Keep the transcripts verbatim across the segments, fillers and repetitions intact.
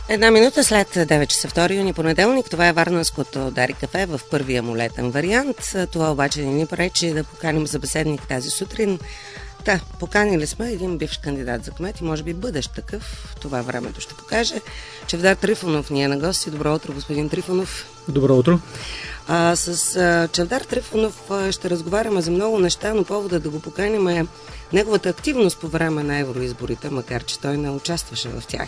Една минута след девет часа втори юни, понеделник. Това е Варненското Дари кафе в първия му летен вариант. Това обаче не ни пречи да поканим събеседник тази сутрин. Да, поканили сме един бивш кандидат за кмет и може би бъдещ такъв. Това времето ще покаже. Чавдар Трифонов ни е на гости. Добро утро, господин Трифонов. Добро утро. А, с а, Чавдар Трифонов а, ще разговаряме за много неща, но повода да го поканим е неговата активност по време на евроизборите, макар че той не участваше в тях.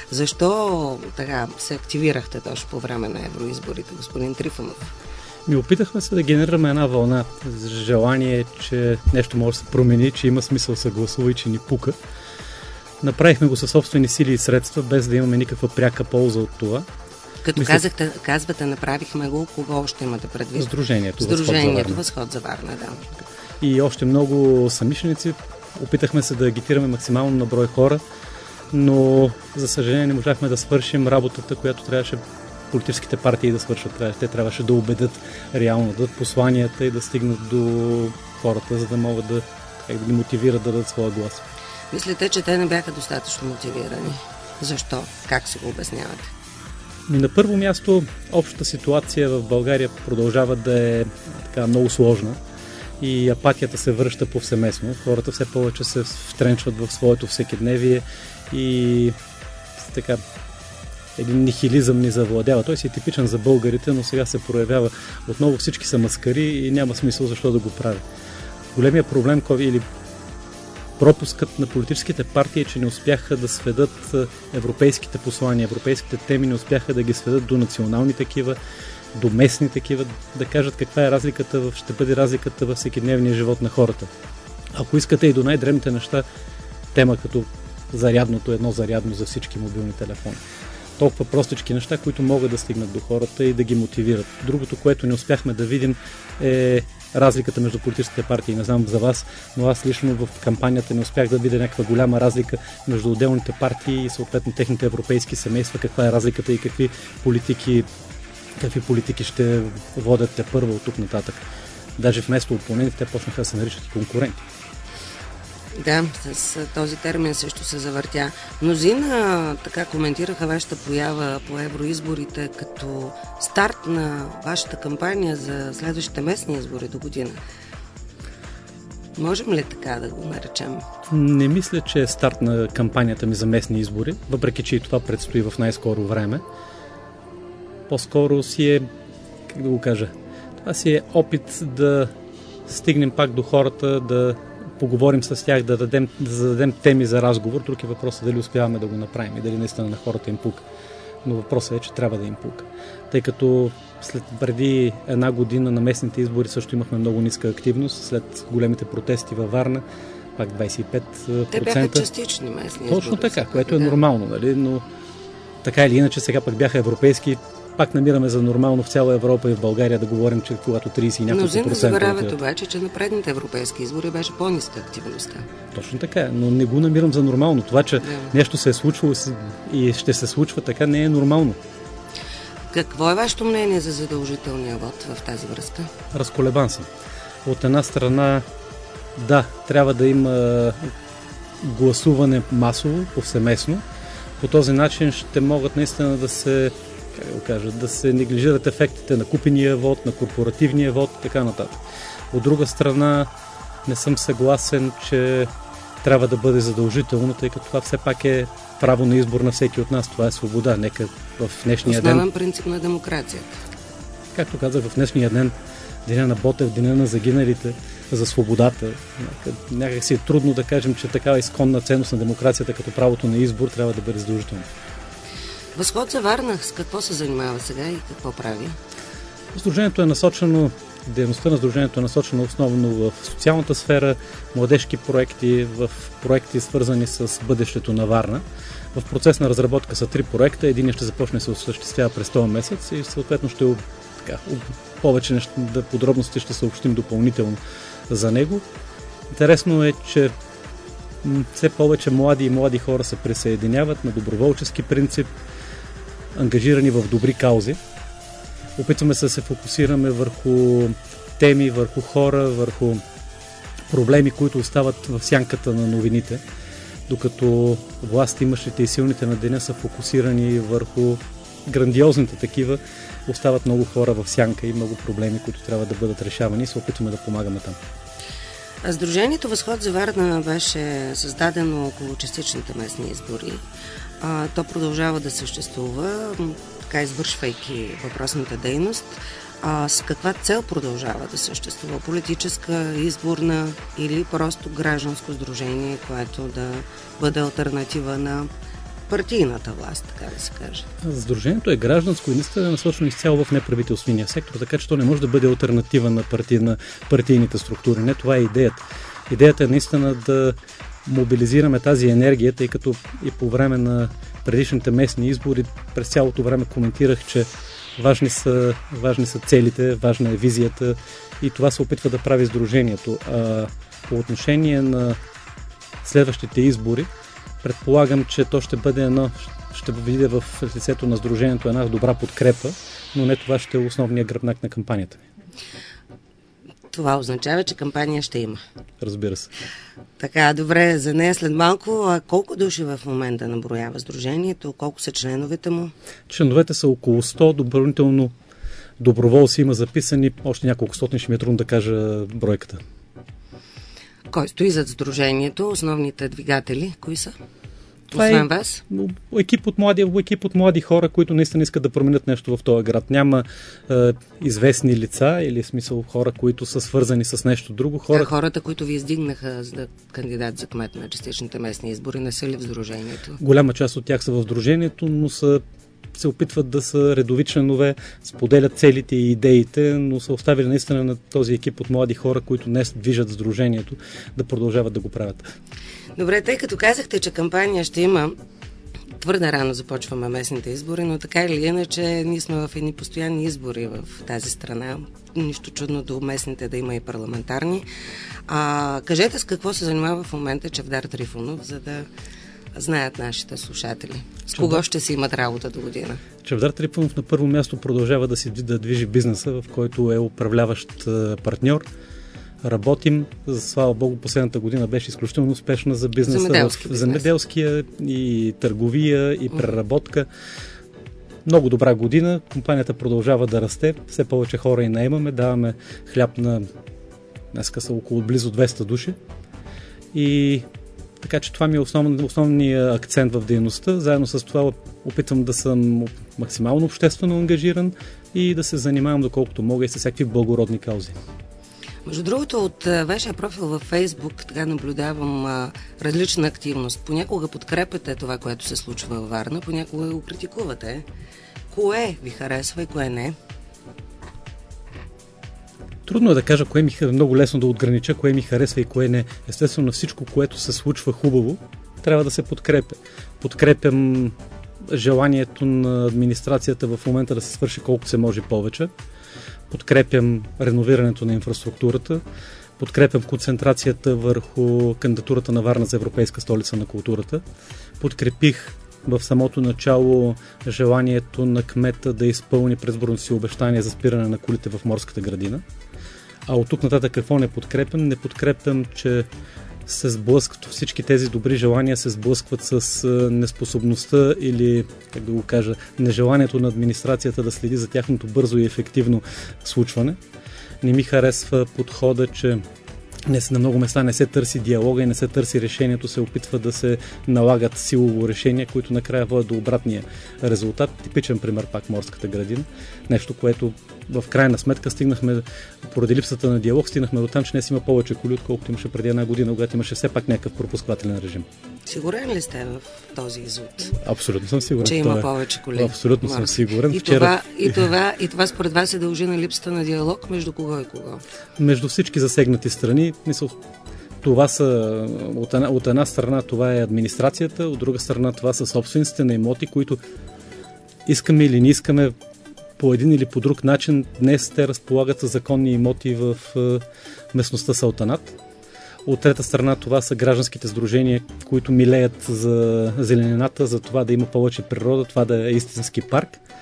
Защо така се активирахте точно по време на евроизборите, господин Трифонов? Ми опитахме се да генерираме една вълна за желание, че нещо може да се промени, че има смисъл да се гласува и че ни пука. Направихме го със собствени сили и средства, без да имаме никаква пряка полза от това. Като Мисля... казахте, казвате, направихме го, кого още имате предвид? Сдружението, Сдружението Възход за Варна, да. И още много самишленици. Опитахме се да агитираме максимално на брой хора, но за съжаление не можахме да свършим работата, която трябваше политическите партии да свършат. Те трябваше да убедят реално, да дадат посланията и да стигнат до хората, за да могат да, как да ги мотивират да дадат своя глас. Мислите, че те не бяха достатъчно мотивирани? Защо? Как се го обяснявате? И на първо място, общата ситуация в България продължава да е така много сложна и апатията се връща повсеместно. Хората все повече се втренчват в своето всекидневие и така един нихилизъм ни завладява. Той си е типичен за българите, но сега се проявява отново, всички са маскари и няма смисъл защо да го прави. Големия проблем или пропускът на политическите партии е, че не успяха да сведат европейските послания, европейските теми, не успяха да ги сведат до национални такива, до местни такива, да кажат каква е разликата, в, ще бъде разликата във всекидневния живот на хората. Ако искате и до най-древните неща, тема като зарядното, едно зарядно за всички мобилни телефони. Толкова простички неща, които могат да стигнат до хората и да ги мотивират. Другото, което не успяхме да видим, е разликата между политическите партии. Не знам за вас, но аз лично в кампанията не успях да видя някаква голяма разлика между отделните партии и съответно техните европейски семейства, каква е разликата и какви политики, какви политики ще водят те първо от тук нататък. Даже вместо опоненти, те почнаха да се наричат и конкуренти. Да, с този термин също се завъртя. Мнозина така коментираха вашата поява по евроизборите като старт на вашата кампания за следващите местни избори до година. Можем ли така да го наречем? Не мисля, че е старт на кампанията ми за местни избори, въпреки че и това предстои в най-скоро време. По-скоро си е, как да го кажа, това си е опит да стигнем пак до хората, да поговорим с тях, да, дадем, да зададем теми за разговор. Друг е въпросът дали успяваме да го направим и дали наистина на хората им пука. Но въпросът е, че трябва да им пука. Тъй като след преди една година на местните избори също имахме много ниска активност, след големите протести във Варна, пак двайсет и пет процента. Те бяха частични местни избори. Точно така, което е нормално, нали? Но така или иначе сега пък бяха европейски. Пак намираме за нормално в цяла Европа и в България да говорим, че когато трийсет и няколко процента... Но за не забравят обаче, че на предните европейски избори беше по-ниска активността. Точно така, но не го намирам за нормално. Това, че да. нещо се е случвало и ще се случва така, не е нормално. Какво е вашето мнение за задължителния вод в тази връзка? Разколебан съм. От една страна, да, трябва да има гласуване масово, повсеместно. По този начин ще могат наистина да се как да го кажа, да се неглижират ефектите на купения вод, на корпоративния вод и така нататък. От друга страна, не съм съгласен, че трябва да бъде задължително, тъй като това все пак е право на избор на всеки от нас. Това е свобода. Нека в днешния Основен ден... Основен принцип на демокрацията. Както казах, в днешния ден, деня на Ботев, деня на загиналите за свободата. Някак си е трудно да кажем, че такава изконна ценност на демокрацията като правото на избор трябва да бъде задължително. Възход за Варна, с какво се занимава сега и какво прави? Сдружението е насочено, дейността на Сдружението е насочена основно в социалната сфера, младежки проекти, в проекти свързани с бъдещето на Варна. В процес на разработка са три проекта. Един ще започне да се осъществява през този месец и съответно ще така, повече неща, подробности ще съобщим допълнително за него. Интересно е, че все повече млади и млади хора се присъединяват на доброволчески принцип, ангажирани в добри каузи. Опитваме се да се фокусираме върху теми, върху хора, върху проблеми, които остават в сянката на новините. докато власт имащите и силните на деня са фокусирани върху грандиозните такива, остават много хора в сянка и много проблеми, които трябва да бъдат решавани и се опитваме да помагаме там. Сдружението Възход за Варна беше създадено около частичните местни избори. А, то продължава да съществува, така извършвайки въпросната дейност. А с каква цел продължава да съществува? Политическа, изборна или просто гражданско сдружение, което да бъде алтернатива на партийната власт, така да се каже? Сдружението е гражданско и наистина е насочено изцяло в неправителствения сектор, така че то не може да бъде алтернатива на, парти, на партийните структури. Не, това е идеята. Идеята е наистина да мобилизираме тази енергия, тъй като и по време на предишните местни избори през цялото време коментирах, че важни са, важни са целите, важна е визията и това се опитва да прави сдружението. А по отношение на следващите избори, предполагам, че то ще бъде едно, ще видя в лицето на сдружението една добра подкрепа, но не това ще е основният гръбнак на кампанията ми. Това означава, че кампания ще има. Разбира се. Така, добре, за нея след малко. А колко души в момента наброява сдружението? Колко са членовете му? Членовете са около сто, допълнително доброволци има записани, още няколко стотни, ще ми е трудно да кажа бройката. Кой стои зад сдружението? Основните двигатели, кои са? Това Освен е вас? Екип от, млади, екип от млади хора, които наистина искат да променят нещо в този град. Няма е, известни лица или в смисъл хора, които са свързани с нещо друго. Хора... А хората, които ви издигнаха за да кандидат за кмет на частичните местни избори, не са ли в сдружението? Голяма част от тях са в сдружението, но са, се опитват да са редови членове, споделят целите и идеите, но са оставили наистина на този екип от млади хора, които днес движат сдружението, да продължават да го правят. Добре, тъй като казахте, че кампания ще има, твърде рано започваме местните избори, но така или иначе ние сме в едни постоянни избори в тази страна. Нищо чудно до местните да има и парламентарни. А, кажете с какво се занимава в момента Чавдар Трифонов, за да знаят нашите слушатели. С Чавдар... кого ще си имат работа до година? Чавдар Трифонов на първо място продължава да си да движи бизнеса, в който е управляващ партньор. Работим, за слава Богу, последната година беше изключително успешна за бизнеса, Земеделски в бизнес. земеделския и търговия и преработка. Много добра година, компанията продължава да расте, все повече хора и наемаме, даваме хляб на днеска са около близо двеста души и така че това ми е основ, основният акцент в дейността. Заедно с това опитвам да съм максимално обществено ангажиран и да се занимавам доколкото мога и с всякакви благородни каузи. Между другото, от а, вашия профил във Фейсбук така наблюдавам а, различна активност. Понякога подкрепяте това, което се случва във Варна, понякога го критикувате. Кое ви харесва и кое не? Трудно е да кажа кое ми е много лесно да отгранича, кое ми харесва и кое не. Естествено, всичко, което се случва хубаво, трябва да се подкрепя. Подкрепям желанието на администрацията в момента да се свърши колкото се може повече. Подкрепям реновирането на инфраструктурата, подкрепям концентрацията върху кандидатурата на Варна за Европейска столица на културата. Подкрепих в самото начало желанието на кмета да изпълни предизборното си обещание за спиране на колите в Морската градина. А от тук нататък какво не подкрепям? Не подкрепям, че се сблъскват, всички тези добри желания се сблъскват с неспособността или, как да го кажа, нежеланието на администрацията да следи за тяхното бързо и ефективно случване. Не ми харесва подхода, че не, на много места не се търси диалога и не се търси решението, се опитва да се налагат силово решения, които накрая водят до обратния резултат. Типичен пример пак Морската градина. Нещо, което в крайна сметка стигнахме, поради липсата на диалог, стигнахме до там, че днес има повече коли, отколкото имаше преди една година, когато имаше все пак някакъв пропускателен режим. Сигурен ли сте в този извод? Абсолютно съм сигурен. Че има повече коли. Абсолютно съм сигурен. И, Вчера... това, и, това, и това според вас се дължи на липсата на диалог между кого и кого? Между всички засегнати страни. Мисъл, това са, от една, от една страна това е администрацията, от друга страна това са собствениците на имоти, които искаме или не искаме по един или по друг начин. Днес те разполагат с законни имоти в местността Салтанат. От трета страна това са гражданските сдружения, които милеят за зеленината, за това да има повече природа, това да е истински парк.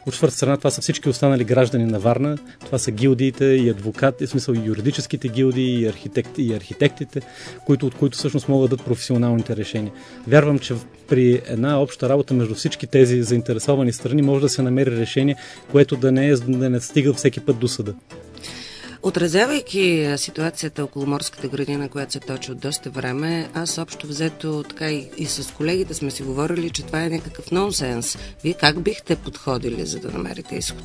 От четвърта страна това са всички останали граждани на Варна, това са гилдиите и адвокати, в смисъл и юридическите гилдии и, архитект, и архитектите, които, от които всъщност могат да дадат професионалните решения. Вярвам, че при една обща работа между всички тези заинтересовани страни може да се намери решение, което да не, е, да не стига всеки път до съда. Отразявайки ситуацията около морската градина, която се точи от доста време, аз общо взето така и, и с колегите сме си говорили, че това е някакъв нонсенс. Вие как бихте подходили, за да намерите изход?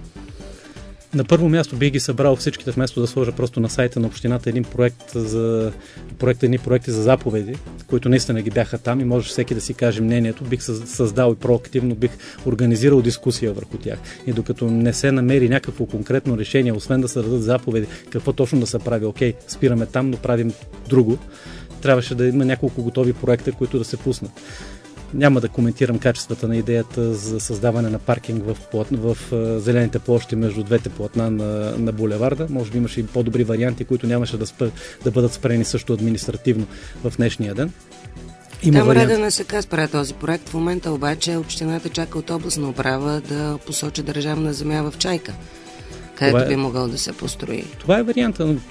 На първо място бих ги събрал всичките, вместо да сложа просто на сайта на общината един проект за проект, едни проекти за заповеди, които наистина ги бяха там и може всеки да си каже мнението. Бих създал и проактивно бих организирал дискусия върху тях. И докато не се намери някакво конкретно решение, освен да се дадат заповеди, какво точно да се прави, окей, спираме там, но правим друго, трябваше да има няколко готови проекта, които да се пуснат. Няма да коментирам качествата на идеята за създаване на паркинг в, в, в зелените площи между двете платна на, на булеварда. Може би имаше и по-добри варианти, които нямаше да, спър, да бъдат спрени също административно в днешния ден. Има Там вариант... реда на СК спря този проект. В момента обаче общината чака от областна управа да посочи държавна земя в Чайка, където е... би могъл да се построи. Това е варианта, но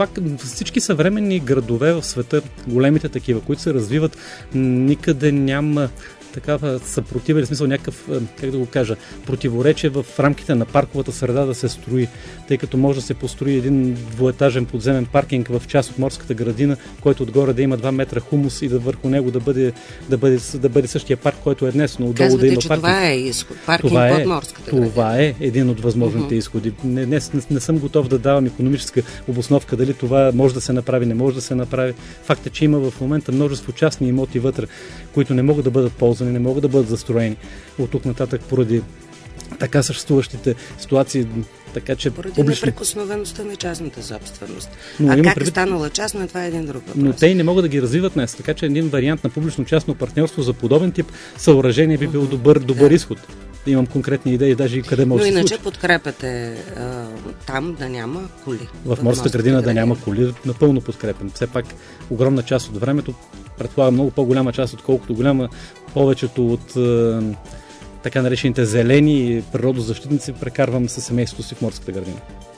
всички съвременни градове в света, големите такива, които се развиват, никъде няма такава съпротива, или смисъл някакъв, как да го кажа, противоречие в рамките на парковата среда да се строи, тъй като може да се построи един двуетажен подземен паркинг в част от морската градина, който отгоре да има два метра хумус и да върху него да бъде, да бъде, да бъде същия парк, който е днес, но отдолу Казвате, да има че паркинг. Това е изход, паркинг това под е, морската градина. Това е един от възможните uh-huh. изходи. Не, не, не, не съм готов да давам икономическа обосновка дали това може да се направи, не може да се направи. Факт е, че има в момента множество частни имоти вътре, които не могат да бъдат ползвани, не могат да бъдат застроени от тук нататък поради така съществуващите ситуации, така че поради публично... неприкосновеността на частната собственост. Но а как предвид... е станала частна, това е един друг въпрос. Но те и не могат да ги развиват днес, така че един вариант на публично-частно партньорство за подобен тип съоръжение би бил добър, добър да. изход. Имам конкретни идеи, даже и къде може да се случи. Но иначе подкрепяте а, там да няма коли. В морската градина да няма коли, напълно подкрепям. Все пак огромна част от времето, предполагам много по-голяма част, отколкото голяма повечето от а, така наречените зелени природозащитници прекарвам със семейството си в морската градина.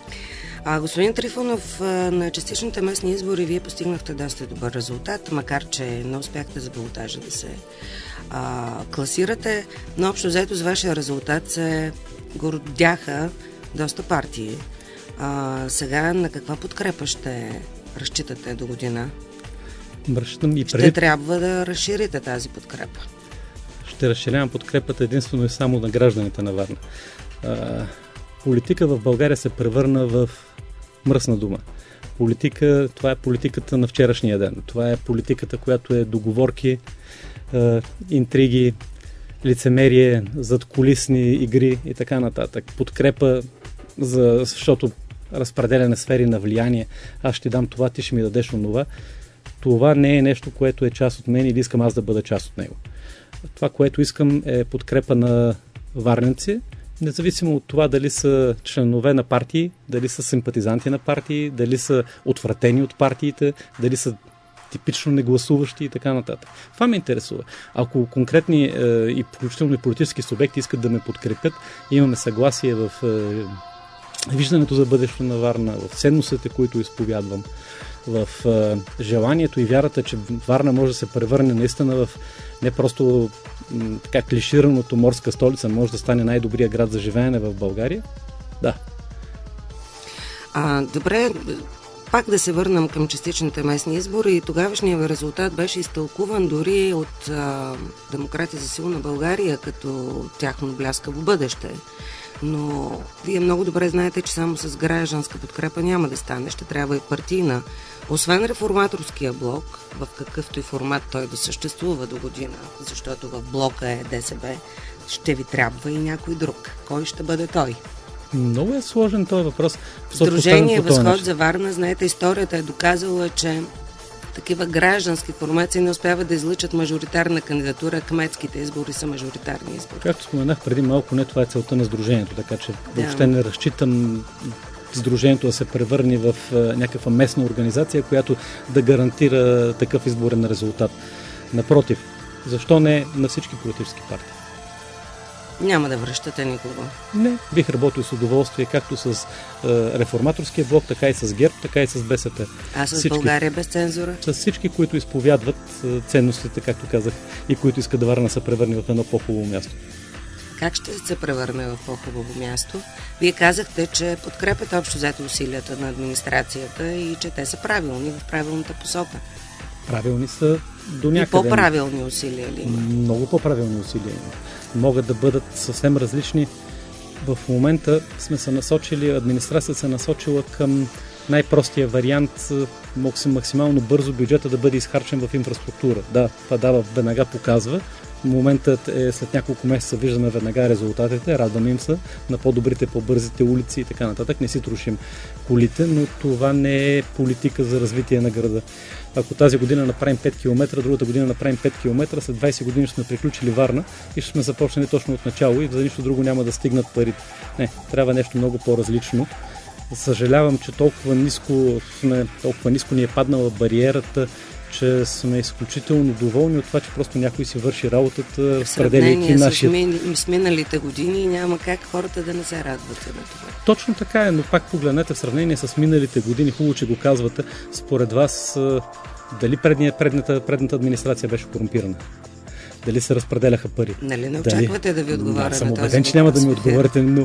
А, господин Трифонов, на частичните местни избори вие постигнахте доста добър резултат, макар че не успяхте за балотажа да се а, класирате, но общо взето с вашия резултат се гордяха доста партии. А, сега на каква подкрепа ще разчитате до година? Разчитам и преди... Ще трябва да разширите тази подкрепа. Ще разширявам подкрепата единствено и само на гражданите на Варна. А, политика в България се превърна в мръсна дума. Политика, това е политиката на вчерашния ден. Това е политиката, която е договорки, е, интриги, лицемерие, задкулисни игри и така нататък. Подкрепа, за, защото разпределяне сфери на влияние. Аз ще дам това, ти ще ми дадеш онова. Това не е нещо, което е част от мен или искам аз да бъда част от него. Това, което искам е подкрепа на варненци, независимо от това дали са членове на партии, дали са симпатизанти на партии, дали са отвратени от партиите, дали са типично негласуващи и така нататък. Това ме интересува. Ако конкретни е, и включително и политически субекти искат да ме подкрепят, имаме съгласие в е, виждането за бъдещето на Варна, в ценностите, които изповядвам, в е, желанието и вярата, че Варна може да се превърне наистина в не просто м, така клишираното морска столица, може да стане най-добрия град за живеене в България. Да. А, добре, пак да се върнем към частичните местни избори. Тогавашният резултат беше изтълкуван дори от а, Демократи за силна България като тяхно бляскаво бъдеще. Но вие много добре знаете, че само с гражданска подкрепа няма да стане. Ще трябва и партийна. Освен реформаторския блок, в какъвто и формат той да съществува до година, защото в блока е ДСБ, ще ви трябва и някой друг. Кой ще бъде той? Много е сложен този въпрос. Сдружение Възход за Варна, знаете, историята е доказала, че такива граждански формации не успяват да излъчат мажоритарна кандидатура. Кметските избори са мажоритарни избори. Както споменах преди малко, не това е целта на сдружението, така че да. Въобще не разчитам сдружението да се превърне в някаква местна организация, която да гарантира такъв изборен резултат. Напротив, защо не на всички политически партии? Няма да връщате никого? Не, бих работил с удоволствие, както с е, реформаторския блок, така и с ГЕРБ, така и с БСП. А с всички, България без цензура? С всички, които изповядват е, ценностите, както казах, и които искат да Варна се превърне в едно по-хубаво място. Как ще се превърне в по-хубаво място? Вие казахте, че подкрепят общо взето усилията на администрацията и че те са правилни в правилната посока. Правилни са до някъде. И по-правилни усилия ли има? Много по-правилни усилия има. Могат да бъдат съвсем различни. В момента сме се насочили, администрацията се насочила към най-простия вариант, максимално бързо бюджета да бъде изхарчен в инфраструктура. Да, това дава, веднага показва. Моментът е след няколко месеца, виждаме веднага резултатите, радваме им се на по-добрите, по-бързите улици и така нататък. Не си трошим колите, но това не е политика за развитие на града. Ако тази година направим пет километра, другата година направим пет километра, след двайсет години ще сме приключили Варна и ще сме започнали точно от начало и за нищо друго няма да стигнат парите. Не, трябва нещо много по-различно. Съжалявам, че толкова ниско, сме, толкова ниско ни е паднала бариерата, че сме изключително доволни от това, че просто някой си върши работата, разпределяйки нашия... В с миналите години няма как хората да не се радват на това. Точно така е, но пак погледнете в сравнение с миналите години, хубаво, че го казвате, според вас дали предния, предната, предната администрация беше корумпирана? Дали се разпределяха пари? Нали не очаквате Дали... да ви отговоря да, на съм този убеден, че няма да ми отговорите, но,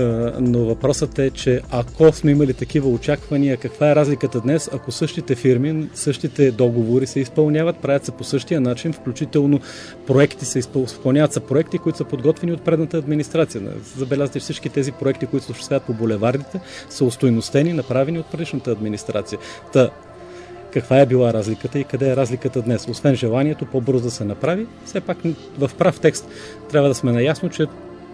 но въпросът е, че ако сме имали такива очаквания, каква е разликата днес, ако същите фирми, същите договори се изпълняват, правят се по същия начин, включително проекти се изпълняват са проекти, които са подготвени от предната администрация. Забелязате, всички тези проекти, които се осъществяват по булевардите, са устойностени, направени от предишната администрация. Та, каква е била разликата и къде е разликата днес? Освен желанието по-бързо да се направи, все пак в прав текст трябва да сме наясно, че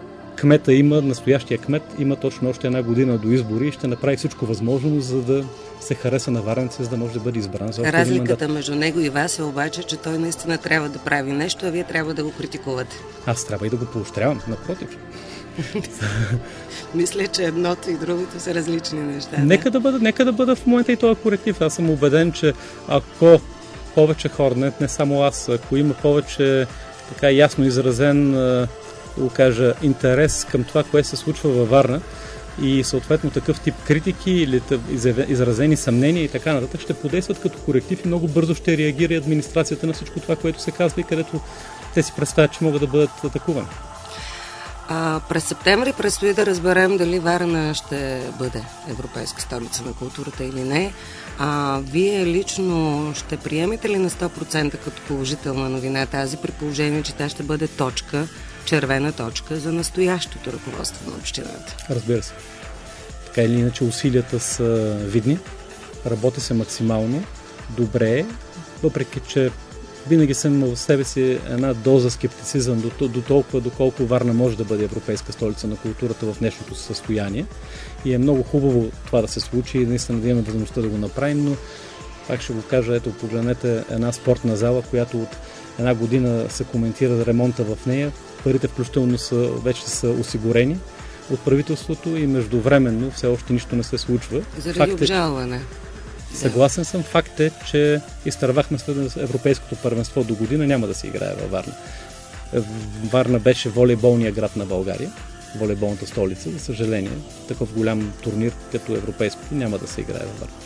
кмета има, настоящия кмет има точно още една година до избори и ще направи всичко възможно, за да се хареса на варненци, за да може да бъде избран за още един мандат. Разликата между него и вас е обаче, че той наистина трябва да прави нещо, а вие трябва да го критикувате. Аз трябва и да го поощрявам, напротив. Мисля, че едното и другото са различни неща. Да? Нека да бъда, нека да бъда в момента и този коректив. Аз съм убеден, че ако повече хора, не, не само аз, ако има повече така ясно изразен, да го кажа, интерес към това, което се случва във Варна и съответно такъв тип критики или изразени съмнения и така нататък, ще подействат като коректив и много бързо ще реагира администрацията на всичко това, което се казва и където те си представят, че могат да бъдат атакувани. А, през септември предстои да разберем дали Варна ще бъде европейска столица на културата или не. А, вие лично ще приемете ли на сто процента като положителна новина тази, при положение, че тя ще бъде точка, червена точка за настоящото ръководство на общината? Разбира се. Така или иначе усилията са видни, работи се максимално, добре, въпреки че винаги съм имал в себе си една доза скептицизъм до, до толкова, доколко Варна може да бъде европейска столица на културата в днешното състояние. И е много хубаво това да се случи и наистина да имаме възможността да го направим, но пак ще го кажа, ето погледнете една спортна зала, която от една година се коментира ремонта в нея. Парите включително са, вече са осигурени от правителството и междувременно все още нищо не се случва. Заради обжалване. Съгласен съм. Факт е, че изтървахме след европейското първенство до година, няма да се играе във Варна. Варна беше волейболния град на България, волейболната столица. За съжаление, такъв голям турнир като европейското няма да се играе във Варна.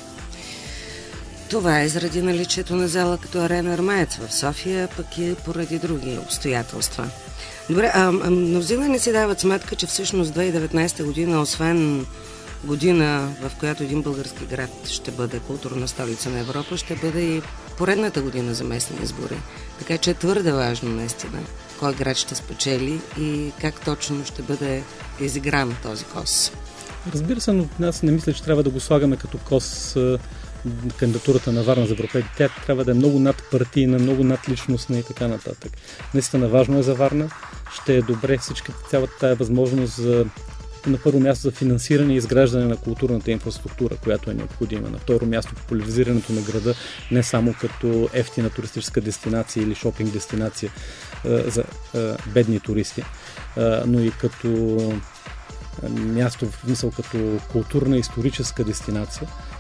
Това е заради наличието на зала като Арена Армеец в София, пък и поради други обстоятелства. Добре, а, а мнозина не си дават сметка, че всъщност две хиляди и деветнадесета година, освен година, в която един български град ще бъде културна столица на Европа, ще бъде и поредната година за местни избори. Така че е твърде важно наистина кой град ще спечели и как точно ще бъде изигран този кос. Разбира се, но аз не мисля, че трябва да го слагаме като кос кандидатурата на Варна за Европейски. Тя трябва да е много надпартийна, много надличностна и така нататък. Наистина важно е за Варна. Ще е добре всички, цялата тая възможност за на първо място за финансиране и изграждане на културната инфраструктура, която е необходима. На второ място популяризирането на града не само като ефтина туристическа дестинация или шопинг дестинация а, за а, бедни туристи, а, но и като място в мисъл като културна историческа дестинация.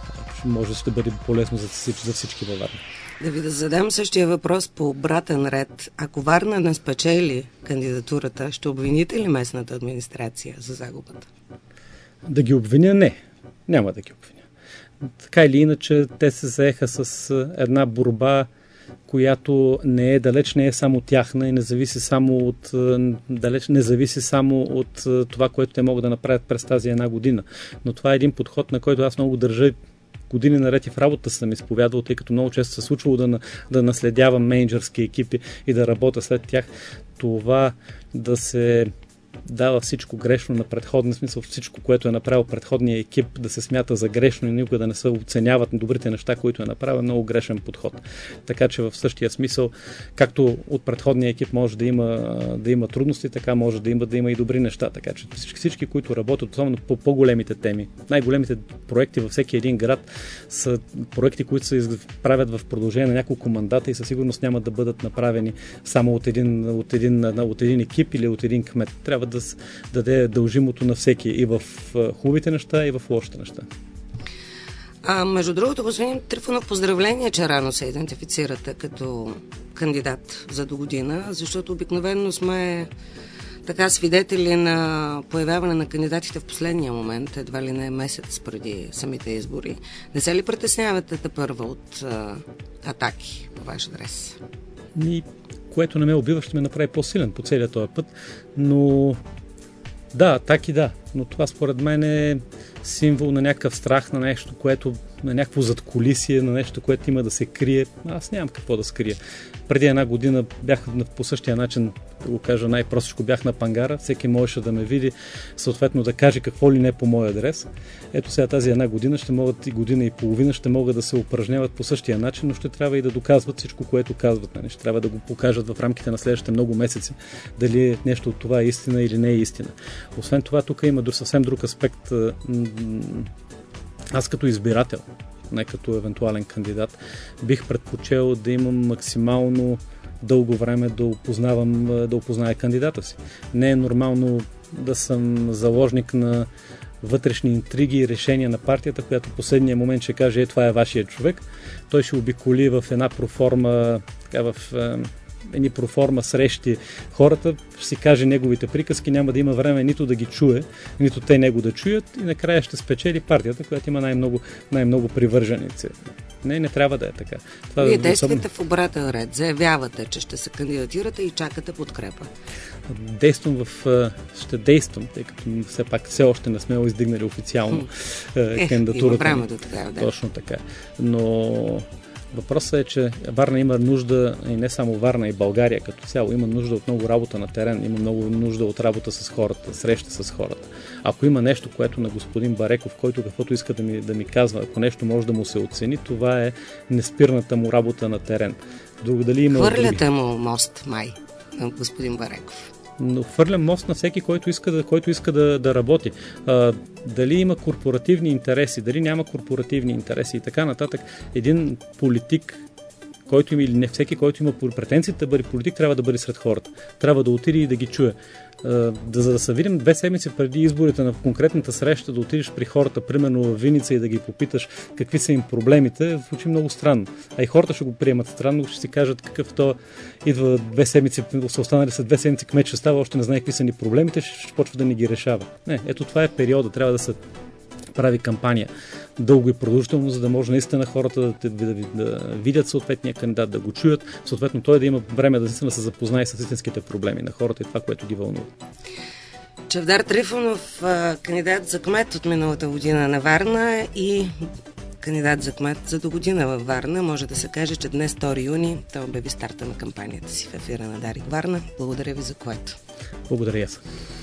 може да бъде полезно за всички, за всички във Варна. Да ви да задам същия въпрос по обратен ред. Ако Варна не спечели кандидатурата, ще обвините ли местната администрация за загубата? Да ги обвиня? Не. Няма да ги обвиня. Така или иначе, те се заеха с една борба, която не е далеч, не е само тяхна и не зависи само от, далеч не зависи само от това, което те могат да направят през тази една година. Но това е един подход, на който аз много държа. Години наред и в работа съм изповядвал, тъй като много често се случвало да, да наследявам мениджърски екипи и да работя след тях. Това да се дава всичко грешно на предходния смисъл, всичко, което е направил предходния екип, да се смята за грешно и никога да не се оценяват добрите неща, които е направил, много грешен подход. Така че в същия смисъл, както от предходния екип може да има, да има трудности, така може да има, да има и добри неща. Така че всички, всички които работят, особено по по-големите теми, най-големите проекти във всеки един град са проекти, които се правят в продължение на няколко мандата и със сигурност няма да бъдат направени само от един, от един, от един екип или от един кмет. Трябва да даде дължимото на всеки и в хубавите неща, и в лошите неща. А, между другото, господин Трифонов, поздравление, че рано се идентифицирате като кандидат за до година, защото обикновено сме така свидетели на появяване на кандидатите в последния момент, едва ли не месец преди самите избори. Не се ли притеснявате тепърва от а, атаки по ваш адрес? Ни, което не ме убива, ще ме направи по-силен по целия този път, но да, атаки да, но това според мен е символ на някакъв страх, на нещо, което, на някакво задкулисие, на нещо, което има да се крие. Аз нямам какво да скрия. Преди една година бях по същия начин, да го кажа най-простичко, бях на пангара, всеки можеше да ме види, съответно да каже какво ли не по мой адрес. Ето сега тази една година ще могат и година и половина ще могат да се упражняват по същия начин, но ще трябва и да доказват всичко, което казват. Ще трябва да го покажат в рамките на следващите много месеци, дали нещо от това е истина или не е истина. Освен това, тук има съвсем друг аспект. Аз като избирател, не като евентуален кандидат, бих предпочел да имам максимално дълго време да опознавам, да опозная кандидата си. Не е нормално да съм заложник на вътрешни интриги и решения на партията, която в последния момент ще каже, е, това е вашия човек. Той ще обиколи в една проформа, така в едни проформа срещи хората, ще си каже неговите приказки, няма да има време нито да ги чуе, нито те него да чуят и накрая ще спечели партията, която има най-много, най-много привърженици. Не, не трябва да е така. Това Вие да действате особено... в обратен ред, заявявате, че ще се кандидатирате и чакате подкрепа. Действам в... Ще действам, тъй като все пак все още не сме издигнали официално е, кандидатурата. Има време до тогава, да. Точно така. Но въпросът е, че Варна има нужда, и не само Варна, и България като цяло, има нужда от много работа на терен, има много нужда от работа с хората, среща с хората. Ако има нещо, което на господин Бареков, който каквото иска да ми, да ми казва, ако нещо може да му се оцени, това е неспирната му работа на терен. Друго, дали има Хвърляте други... му мост, май, на господин Бареков. Но хвърлям мост на всеки, който иска да, който иска да, да работи. А, дали има корпоративни интереси, дали няма корпоративни интереси и така нататък. Един политик, който има или не всеки, който има претенциите да бъде политик, трябва да бъде сред хората. Трябва да отиде и да ги чуе. Да, за да се видим две седмици преди изборите на конкретната среща, да отидеш при хората, примерно в Виница и да ги попиташ какви са им проблемите, звучи много странно. А и хората ще го приемат странно, ще си кажат какъв то идва две седмици, са останали след две седмици кмет ще става, още не знае какви са ни проблемите, ще, ще почва да ни ги решава. Не, ето това е периода, трябва да се прави кампания дълго и продължително, за да може наистина хората да, да, да, да видят съответния кандидат, да го чуят, съответно той да има време да се запознае с истинските проблеми на хората и това, което ги вълнува. Чавдар Трифонов, кандидат за кмет от миналата година на Варна и кандидат за кмет за до година във Варна. Може да се каже, че днес, втори юни, той обяви старта на кампанията си в ефира на Дарик Варна. Благодаря ви за което. Благодаря аз.